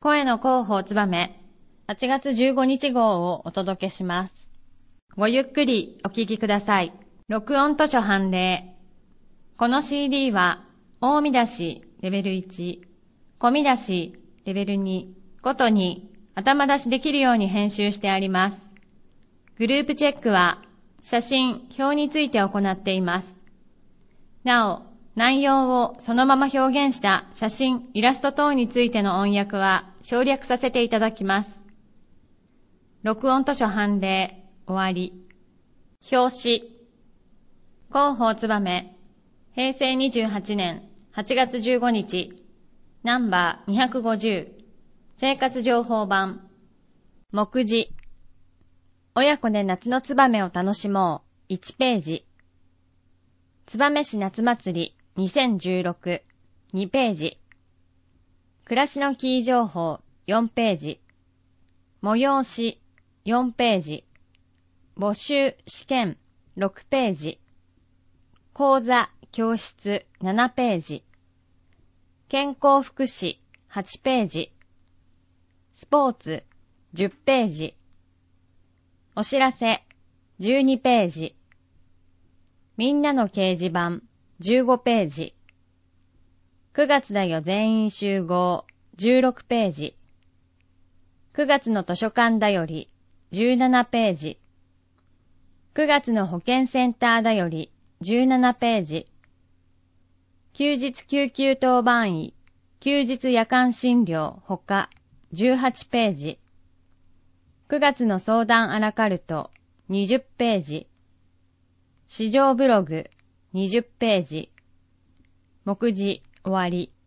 声の広報つばめ、8月15日号をお届けします。ごゆっくりお聞きください。録音図書判例。この CD は、大見出しレベル1、小見出しレベル2ごとに頭出しできるように編集してあります。グループチェックは、写真、表について行っています。なお、内容をそのまま表現した写真、イラスト等についての音訳は省略させていただきます。録音図書判例、終わり。表紙。広報つばめ、平成28年8月15日、ナンバー250、生活情報版。目次。親子で夏のつばめを楽しもう、1ページ。燕市夏祭り2016、2ページ。暮らしのキー情報4ページ。催し4ページ。募集試験6ページ。講座教室7ページ。健康福祉8ページ。スポーツ10ページ。お知らせ12ページ。みんなの掲示板15ページ。9月だよ全員集合16ページ。9月の図書館だより17ページ。9月の保健センターだより17ページ。休日救急当番医、休日夜間診療ほか18ページ。9月の相談アラカルト20ページ。市場ブログ20ページ。目次終わり。